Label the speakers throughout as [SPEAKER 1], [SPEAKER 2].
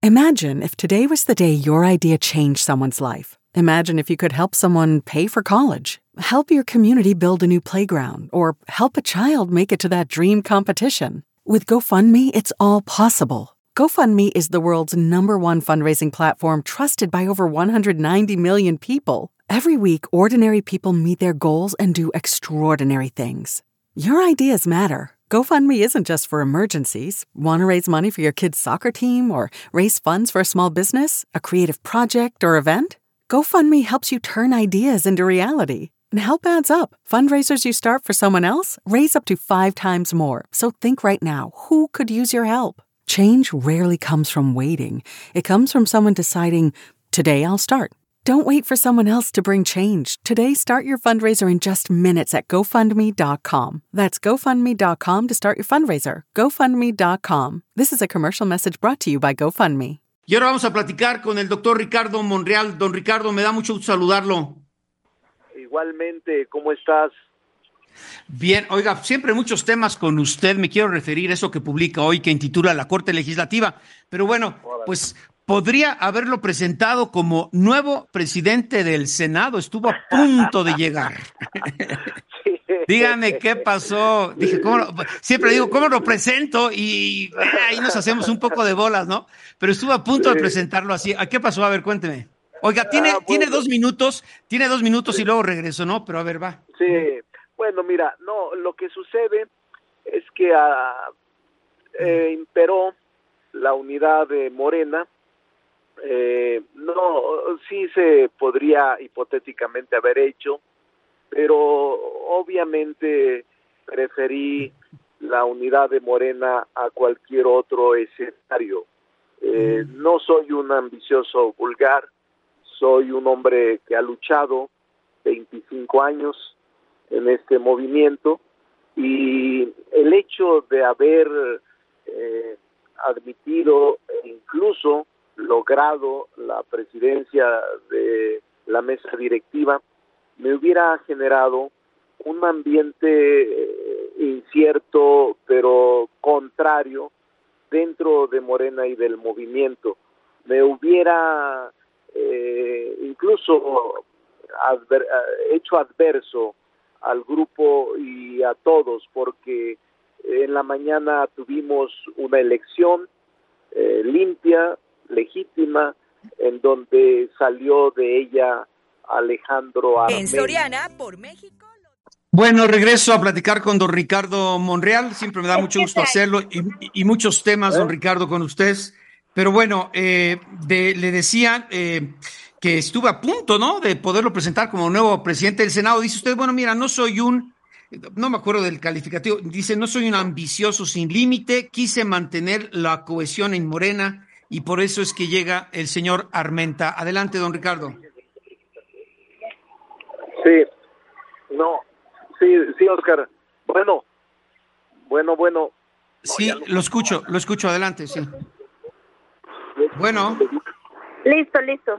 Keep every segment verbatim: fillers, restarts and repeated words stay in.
[SPEAKER 1] Imagine if today was the day your idea changed someone's life. Imagine if you could help someone pay for college, help your community build a new playground, or help a child make it to that dream competition. With GoFundMe, it's all possible. GoFundMe is the world's number one fundraising platform trusted by over one hundred ninety million people. Every week, ordinary people meet their goals and do extraordinary things. Your ideas matter. GoFundMe isn't just for emergencies. Want to raise money for your kid's soccer team or raise funds for a small business, a creative project, or event? GoFundMe helps you turn ideas into reality. And help adds up. Fundraisers you start for someone else raise up to five times more. So think right now, who could use your help? Change rarely comes from waiting. It comes from someone deciding, today I'll start. Don't wait for someone else to bring change. Today, start your fundraiser in just minutes at GoFundMe dot com. That's GoFundMe dot com to start your fundraiser. GoFundMe dot com. This is a commercial message brought to you by GoFundMe.
[SPEAKER 2] Y ahora vamos a platicar con el doctor Ricardo Monreal. Don Ricardo, me da mucho gusto saludarlo.
[SPEAKER 3] Igualmente, ¿cómo estás?
[SPEAKER 2] Bien, oiga, siempre muchos temas con usted. Me quiero referir a eso que publica hoy, que intitula La Corte Legislativa. Pero bueno, pues podría haberlo presentado como nuevo presidente del Senado. Estuvo a punto de llegar.
[SPEAKER 3] Sí.
[SPEAKER 2] Dígame qué pasó. Dije, ¿cómo lo, siempre digo, ¿cómo lo presento? Y eh, ahí nos hacemos un poco de bolas, ¿no? Pero estuvo a punto
[SPEAKER 3] Sí.
[SPEAKER 2] de presentarlo así. ¿A qué pasó? A ver, cuénteme. Oiga, tiene,
[SPEAKER 3] Ah, bueno.
[SPEAKER 2] tiene dos minutos, tiene dos minutos
[SPEAKER 3] Sí.
[SPEAKER 2] y luego regreso, ¿no? Pero a ver, va.
[SPEAKER 3] Sí, bueno, mira, no, lo que sucede es que ah, eh, imperó la unidad de Morena. Eh, no, sí se podría hipotéticamente haber hecho, pero obviamente preferí la unidad de Morena a cualquier otro escenario. Eh, no soy un ambicioso vulgar, soy un hombre que ha luchado veinticinco años en este movimiento, y el hecho de haber eh, admitido e incluso logrado la presidencia de la mesa directiva me hubiera generado un ambiente eh, incierto pero contrario dentro de Morena y del movimiento. Me hubiera eh, incluso adver- hecho adverso al grupo y a todos, porque en la mañana tuvimos una elección eh, limpia, legítima, en donde salió de ella Alejandro Armenta.
[SPEAKER 4] En Soriana, por México.
[SPEAKER 2] Bueno, regreso a platicar con don Ricardo Monreal. Siempre me da mucho gusto hacerlo y, y muchos temas, don Ricardo, con ustedes. Pero bueno, eh, de, le decía eh, que estuve a punto, ¿no?, de poderlo presentar como nuevo presidente del Senado. Dice usted, bueno, mira, no soy un, no me acuerdo del calificativo, dice, no soy un ambicioso sin límite, quise mantener la cohesión en Morena y por eso es que llega el señor Armenta. Adelante, don Ricardo.
[SPEAKER 3] Sí, no, sí, sí, Oscar. Bueno, bueno, bueno.
[SPEAKER 2] Sí, lo escucho, lo escucho, adelante, sí. Bueno.
[SPEAKER 5] Listo, listo.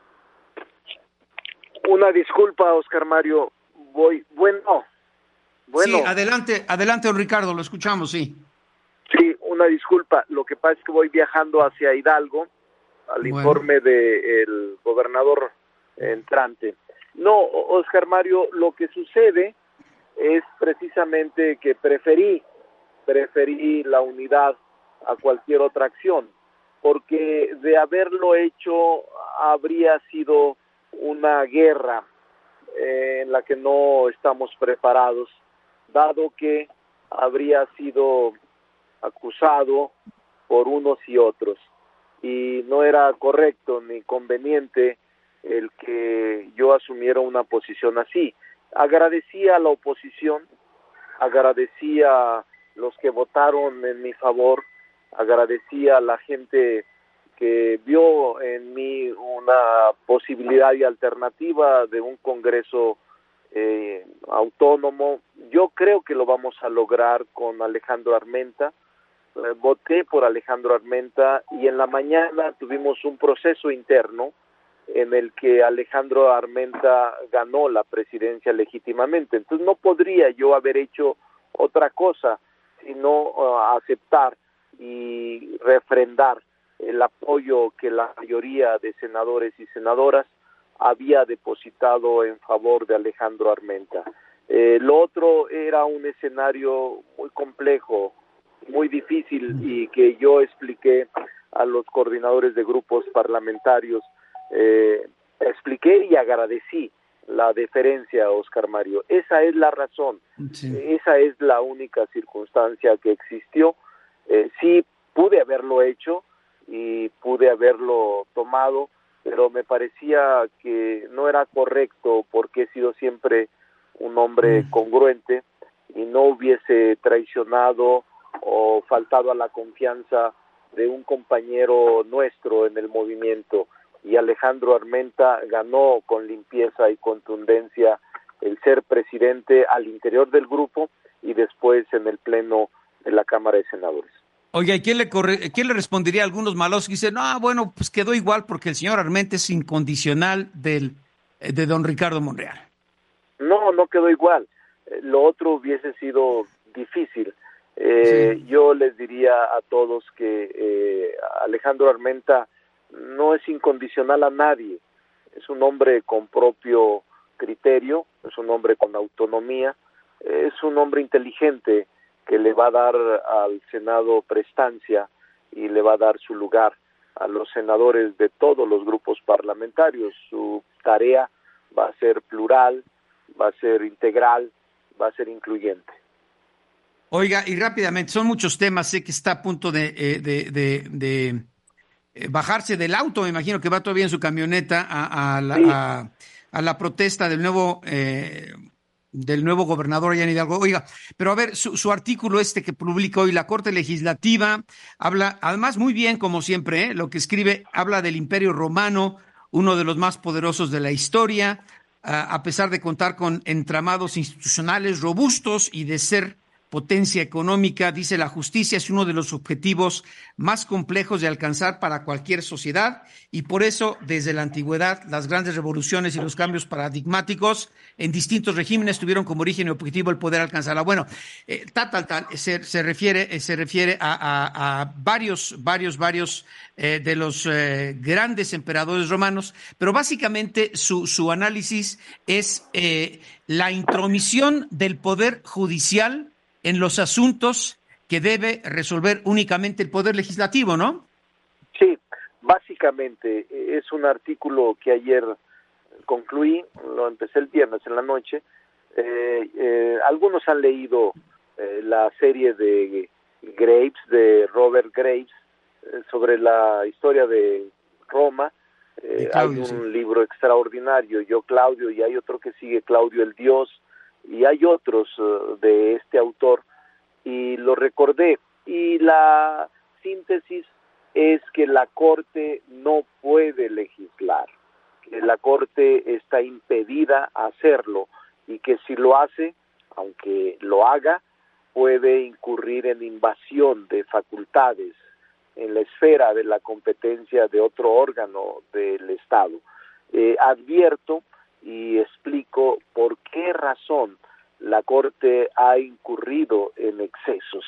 [SPEAKER 3] Una disculpa, Oscar Mario. Voy, bueno, bueno.
[SPEAKER 2] Sí, adelante, adelante, don Ricardo, lo escuchamos, sí.
[SPEAKER 3] Sí, una disculpa. Lo que pasa es que voy viajando hacia Hidalgo al
[SPEAKER 2] Bueno.
[SPEAKER 3] informe del gobernador entrante. No, Oscar Mario, lo que sucede es precisamente que preferí, preferí la unidad a cualquier otra acción, porque de haberlo hecho habría sido una guerra eh, en la que no estamos preparados, dado que habría sido acusado por unos y otros, y no era correcto ni conveniente el que yo asumiera una posición así. Agradecí a la oposición, agradecí a los que votaron en mi favor, agradecí a la gente que vio en mí una posibilidad y alternativa de un Congreso eh, autónomo. Yo creo que lo vamos a lograr con Alejandro Armenta. Eh, voté por Alejandro Armenta y en la mañana tuvimos un proceso interno en el que Alejandro Armenta ganó la presidencia legítimamente. Entonces no podría yo haber hecho otra cosa sino uh, aceptar y refrendar el apoyo que la mayoría de senadores y senadoras había depositado en favor de Alejandro Armenta. Eh, lo otro era un escenario muy complejo, muy difícil, y que yo expliqué a los coordinadores de grupos parlamentarios, eh, expliqué y agradecí la deferencia, Oscar Mario. Esa es la razón, sí. Esa es la única circunstancia que existió. Eh, sí pude haberlo hecho y pude haberlo tomado, pero me parecía que no era correcto porque he sido siempre un hombre mm. congruente y no hubiese traicionado o faltado a la confianza de un compañero nuestro en el movimiento. Y Alejandro Armenta ganó con limpieza y contundencia el ser presidente al interior del grupo y después en el pleno de la Cámara de Senadores.
[SPEAKER 2] Oiga, ¿y quién le, corre, quién le respondería a algunos malos que dicen, no, bueno, pues quedó igual porque el señor Armenta es incondicional del, de don Ricardo Monreal?
[SPEAKER 3] No, no quedó igual. Lo otro hubiese sido difícil. Eh, sí. Yo les diría a todos que eh, Alejandro Armenta no es incondicional a nadie. Es un hombre con propio criterio, es un hombre con autonomía, es un hombre inteligente que le va a dar al Senado prestancia y le va a dar su lugar a los senadores de todos los grupos parlamentarios. Su tarea va a ser plural, va a ser integral, va a ser incluyente.
[SPEAKER 2] Oiga, y rápidamente, son muchos temas, sé que está a punto de, eh, de, de, de eh, bajarse del auto, me imagino que va todavía en su camioneta a, a, la, sí. a, a la protesta del nuevo... Eh, del nuevo gobernador allá en Hidalgo. Oiga, pero a ver, su, su artículo este que publica hoy la Corte Legislativa, habla, además muy bien, como siempre, ¿eh? Lo que escribe, habla del Imperio Romano, uno de los más poderosos de la historia, uh, a pesar de contar con entramados institucionales robustos y de ser potencia económica, dice la justicia es uno de los objetivos más complejos de alcanzar para cualquier sociedad y por eso desde la antigüedad las grandes revoluciones y los cambios paradigmáticos en distintos regímenes tuvieron como origen y objetivo el poder alcanzarla. Bueno, eh, tal, tal, tal, se, se refiere, eh, se refiere a, a, a varios, varios, varios eh, de los eh, grandes emperadores romanos, pero básicamente su, su análisis es eh, la intromisión del poder judicial en los asuntos que debe resolver únicamente el Poder Legislativo, ¿no?
[SPEAKER 3] Sí, básicamente es un artículo que ayer concluí, lo empecé el viernes en la noche. Eh, eh, algunos han leído eh, la serie de Graves, de Robert Graves, eh, sobre la historia de Roma. Eh, de Claudio, hay un sí. libro extraordinario, Yo Claudio, y hay otro que sigue, Claudio el Dios, y hay otros uh, de este autor, y lo recordé, y la síntesis es que la Corte no puede legislar, que la Corte está impedida a hacerlo, y que si lo hace, aunque lo haga, puede incurrir en invasión de facultades en la esfera de la competencia de otro órgano del Estado. Eh, advierto y explico por qué razón la Corte ha incurrido en excesos.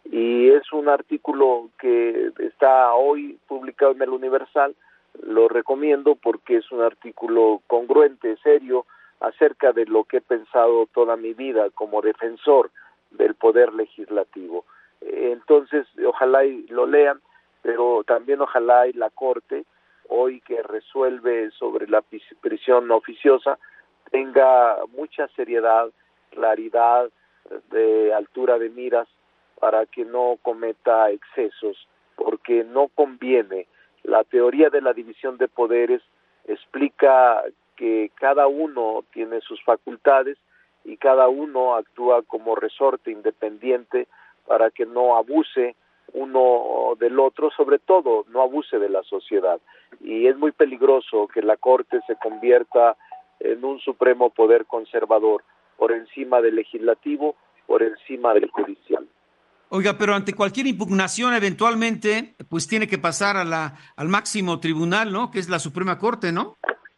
[SPEAKER 3] Y es un artículo que está hoy publicado en el Universal, lo recomiendo porque es un artículo congruente, serio, acerca de lo que he pensado toda mi vida como defensor del Poder Legislativo. Entonces, ojalá y lo lean, pero también ojalá y la Corte, hoy que resuelve sobre la prisión oficiosa, tenga mucha seriedad, claridad, de altura de miras, para que no cometa excesos, porque no conviene. La teoría de la división de poderes explica que cada uno tiene sus facultades y cada uno actúa como resorte independiente para que no abuse uno del otro, sobre todo no abuse de la sociedad. Y es muy peligroso que la Corte se convierta en un supremo poder conservador, por encima del legislativo, por encima del judicial.
[SPEAKER 2] Oiga, pero ante cualquier impugnación eventualmente, pues tiene que pasar a la al máximo tribunal, ¿no? Que es la Suprema Corte, ¿no?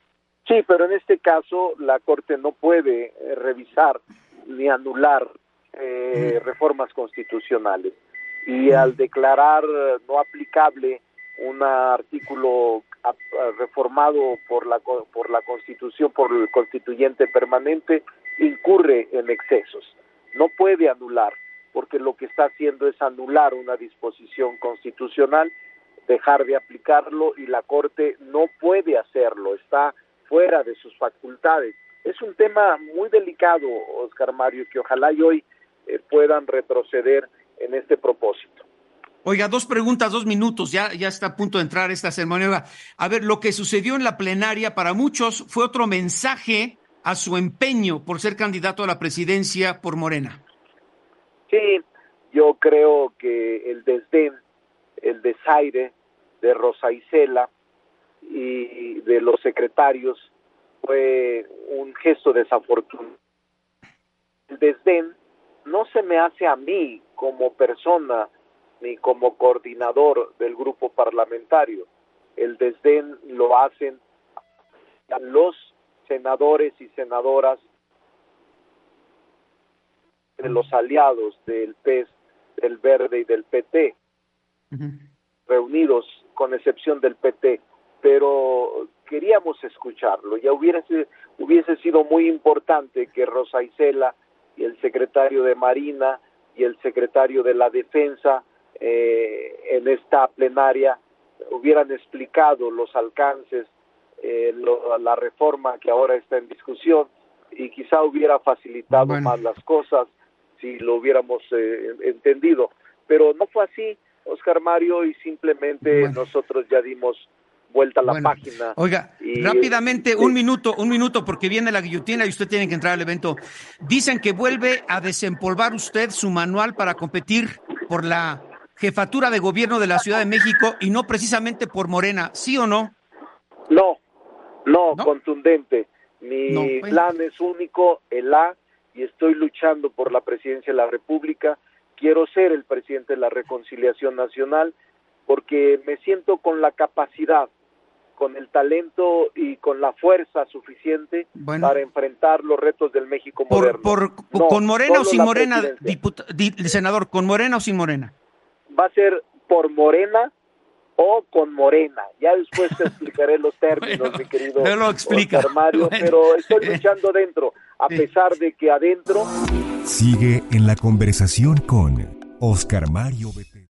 [SPEAKER 3] Sí, pero en este caso la Corte no puede eh, revisar ni anular eh, mm. reformas constitucionales. Y mm. al declarar no aplicable un artículo reformado por la por la Constitución, por el constituyente permanente, incurre en excesos. No puede anular, porque lo que está haciendo es anular una disposición constitucional, dejar de aplicarlo, y la Corte no puede hacerlo, está fuera de sus facultades. Es un tema muy delicado, Oscar Mario, que ojalá y hoy eh, puedan retroceder en este propósito.
[SPEAKER 2] Oiga, dos preguntas, dos minutos, ya, ya está a punto de entrar esta ceremonia. A ver, lo que sucedió en la plenaria para muchos fue otro mensaje a su empeño por ser candidato a la presidencia por Morena.
[SPEAKER 3] Sí, yo creo que el desdén, el desaire de Rosa Isela y de los secretarios fue un gesto desafortunado. El desdén no se me hace a mí como persona ni como coordinador del grupo parlamentario. El desdén lo hacen los senadores y senadoras de los aliados del P E S, del Verde y del P T, uh-huh. reunidos con excepción del P T, pero queríamos escucharlo. Ya hubiese, hubiese sido muy importante que Rosa Isela y el secretario de Marina y el secretario de la Defensa eh, en esta plenaria hubieran explicado los alcances, eh, lo, la reforma que ahora está en discusión, y quizá hubiera facilitado bueno. más las cosas si lo hubiéramos eh, entendido, pero no fue así, Oscar Mario, y simplemente bueno. nosotros ya dimos vuelta a la bueno. página.
[SPEAKER 2] Oiga, y, rápidamente, eh, un sí. minuto, un minuto, porque viene la guillotina y usted tiene que entrar al evento. Dicen que vuelve a desempolvar usted su manual para competir por la jefatura de gobierno de la Ciudad de México y no precisamente por Morena, ¿sí o no?
[SPEAKER 3] No, no, ¿no? Contundente. Mi no, bueno. plan es único, el A, y estoy luchando por la presidencia de la República. Quiero ser el presidente de la Reconciliación Nacional porque me siento con la capacidad, con el talento y con la fuerza suficiente bueno. para enfrentar los retos del México
[SPEAKER 2] por,
[SPEAKER 3] moderno.
[SPEAKER 2] Por, no, ¿Con Morena o sin Morena, diput- di, senador? ¿Con Morena o sin Morena?
[SPEAKER 3] Va a ser por Morena o con Morena. Ya después te explicaré los términos,
[SPEAKER 2] bueno,
[SPEAKER 3] mi querido
[SPEAKER 2] no lo explica.
[SPEAKER 3] Oscar Mario, bueno. pero estoy luchando dentro, a sí. pesar de que adentro...
[SPEAKER 6] Sigue en la conversación con Oscar Mario Betancourt.